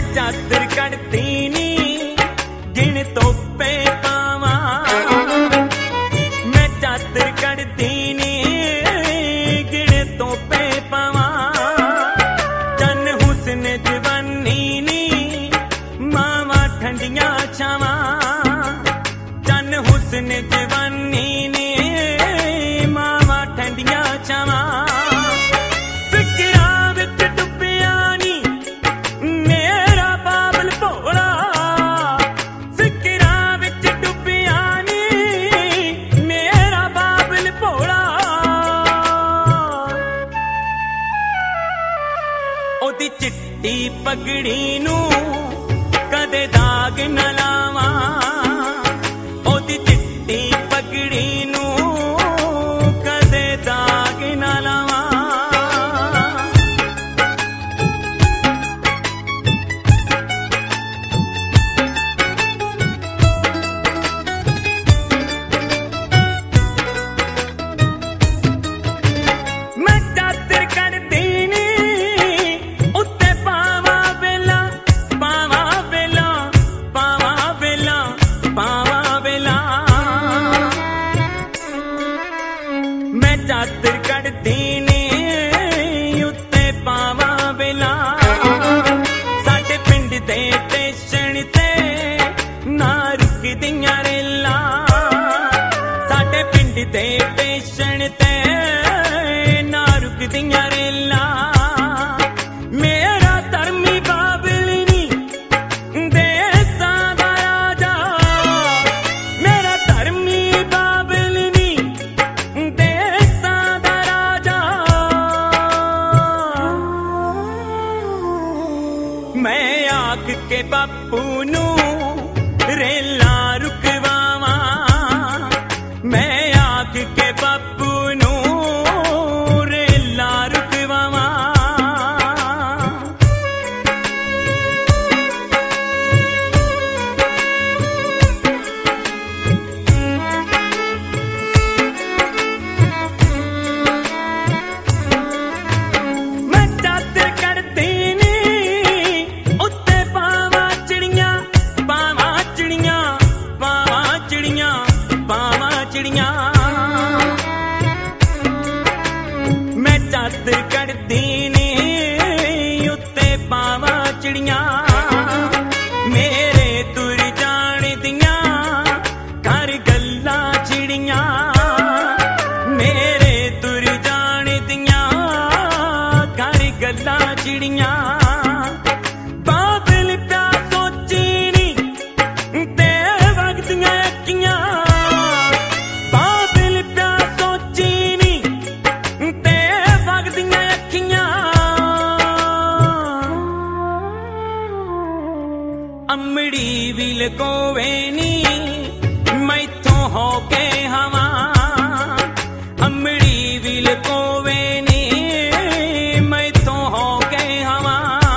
ਚਾਦਰ ਕੱਢਦੀ ਨੀ ਗਿਣ ਤੋਪੇ ਪਾਵਾਂ ਮੈਂ ਚਾਦਰ ਕੱਢਦੀ ਨੀ ਗਿਣ ਤੋਪੇ ਪਾਵਾਂ ਚੰਨ ਹੁਸਨ ਜਵਾਨੀ ਨੀ ਮਾਵਾਂ ਠੰਡੀਆਂ ਛਾਵਾਂ ਚੰਨ ਹੁਸਨ ਜਵਾਨੀ ਨੀ ਮਾਵਾਂ ਠੰਡੀਆਂ ਛਾਵਾਂ ਉਹਦੀ ਚਿੱਟੀ ਪਗੜੀ ਨੂੰ ਕਦੇ ਦਾਗ ਨਾ ਲਾਵਾਂ ਉਹਦੀ ਚਿੱਟੀ ਪਗੜੀ ਨੂੰ ਕਦੇ ਦਾਗ ਨਾ ਲਾਵਾਂ ਮੈਂ ਚਾਦਰ ਕੱਢਦੀ ਨੀ ਮੈਂ ਚਾਦਰ ਕੱਢਦੀ ਨੀ ਉੱਤੇ ਪਾਵਾਂ ਵੇਲਾ ਸਾਡੇ ਪਿੰਡ ਦੇ ਸਟੇਸ਼ਨ ਤੇ ਨਾ ਰੁਕਦੀਆਂ ਰੇਲਾਂ ਸਾਡੇ ਪਿੰਡ ਦੇ ਸਟੇਸ਼ਨ ਤੇ ਨਾ ਰੁਕਦੀਆਂ ਰੇਲਾਂ ਮੇਰਾ ਧਰਮੀ ਬਾਬਲ ਨੀ ਦੇਸਾਂ ਦਾ ਰਾਜਾ ਮੇਰਾ ਧਰਮੀ ਬਾਬਲ ਨੀ ਮੈਂ ਆਖ ਕੇ ਬਾਪੂ ਨੂੰ ਰੇਲਾਂ ਰੁਕਵਾਵਾਂ ਮੈਂ ਆਖ ਕੇ ਬਾਪੂ ਨੂੰ ਰੇਲਾਂ ਰੁਕਵਾਵਾਂ ਮੈਂ ਚਾਦਰ ਕੱਢਦੀ ਨੀ ਮੈਂ ਚਾਦਰ ਕੱਢਦੀ ਨੀ ਉੱਤੇ ਪਾਵਾਂ ਚਿੜੀਆਂ ਮੇਰੇ ਤੁਰ ਜਾਣ ਦੀਆਂ ਘਰ ਗੱਲਾਂ ਚਿੜੀਆਂ ਮੇਰੇ ਤੁਰ ਜਾਣ ਦੀਆਂ ਘਰ ਗੱਲਾਂ ਚਿੜੀਆਂ ਬਾਬਲ ਪਿਆ ਸੋਚੀ ਨੀ ਤੇ ਵਗਦੀਆਂ ਅੱਖੀਆਂ ਅੰਮੜੀ ਵੀ ਲਕੋਵੇ ਨੀ ਮੈਥੋਂ ਹੋ ਕੇ ਹਵਾ ਅੰਮੜੀ ਵੀ ਲਕੋਵੇ ਨੀ ਮੈਥੋਂ ਹੋ ਕੇ ਹਵਾ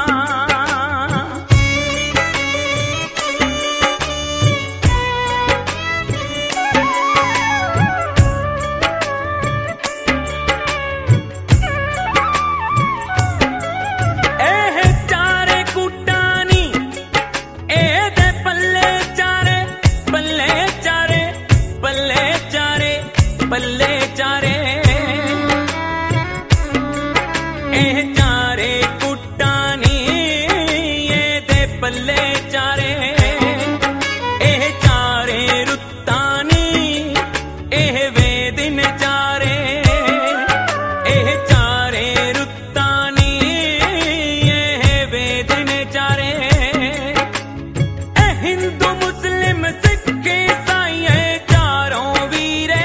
ਪੱਲੇ ਚਾਰੇ ਇਹ ਚਾਰੇ ਕੁੱਟਾਂ ਨੀ ਇਹਦੇ ਪੱਲੇ ਚਾਰੇ ਇਹ ਚਾਰੇ ਰੁੱਤਾਂ ਨੀ ਇਹ ਵੇ ਦਿਨ ਚਾਰੇ ਇਹ ਚਾਰੇ ਰੁੱਤਾਂ ਨੀ ਇਹ ਵੇ ਦਿਨ ਚਾਰੇ ਇਹ ਹਿੰਦੂ ਮੁਸਲਿਮ ਸਿੱਖ ਈਸਾਈ ਚਾਰੋਂ ਵੀਰੇ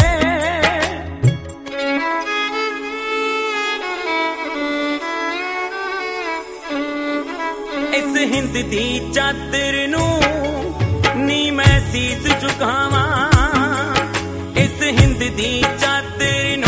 ਇਸ ਹਿੰਦ ਦੀ ਚਾਦਰ ਨੂੰ ਨੀ ਮੈਂ ਸੀਸ ਝੁਕਾਵਾਂ ਇਸ ਹਿੰਦ ਦੀ ਚਾਦਰ